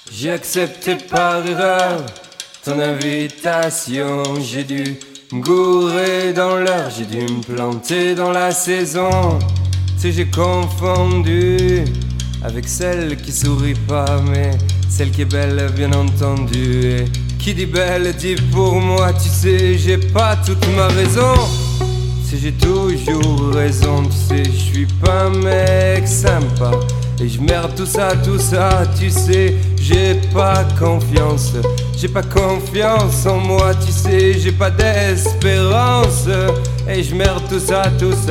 J'ai accepté par erreur ton invitation. J'ai dû me gourer dans l'heure, j'ai dû me planter dans la saison. Tu sais, j'ai confondu avec celle qui sourit pas, mais celle qui est belle, bien entendu. Et qui dit belle dit pour moi, tu sais, j'ai pas toute ma raison. Tu sais, j'ai toujours raison, tu sais, je suis pas un mec sympa. Et je merde tout ça, tu sais, j'ai pas confiance en moi, tu sais, j'ai pas d'espérance. Et je merde tout ça.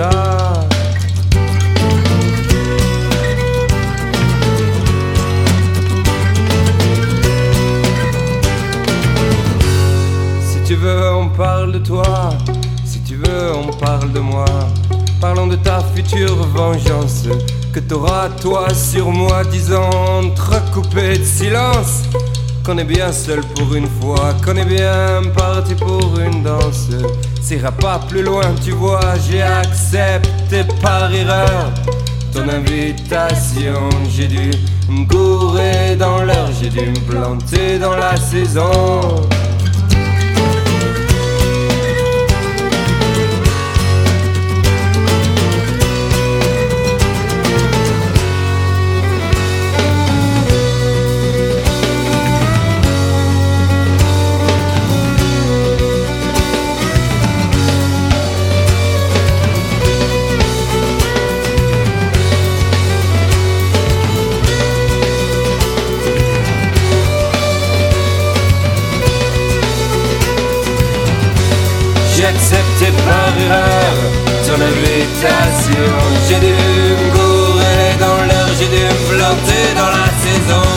Si tu veux, on parle de toi, si tu veux, on parle de moi. Parlons de ta future vengeance que t'auras toi sur moi, disant entrecoupé de silence qu'on est bien seul pour une fois, qu'on est bien parti pour une danse. Ça ira pas plus loin, tu vois, j'ai accepté par erreur ton invitation. J'ai dû me gourer dans l'heure, j'ai dû me planter dans la saison. J'ai accepté par erreur ton invitation. J'ai dû me gourer dans l'heure, j'ai dû me planter dans la saison.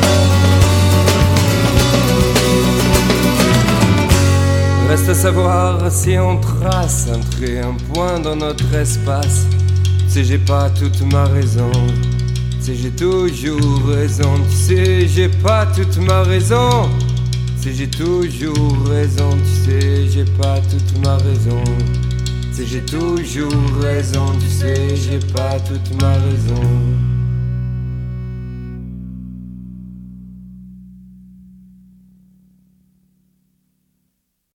Reste à savoir si on trace un trait, un point dans notre espace. Tu sais, j'ai pas toute ma raison. Tu sais, j'ai toujours raison. Tu sais, j'ai pas toute ma raison. Tu sais, j'ai toujours raison, tu sais, j'ai pas toute ma raison. Tu sais, j'ai toujours raison, tu sais, j'ai pas toute ma raison.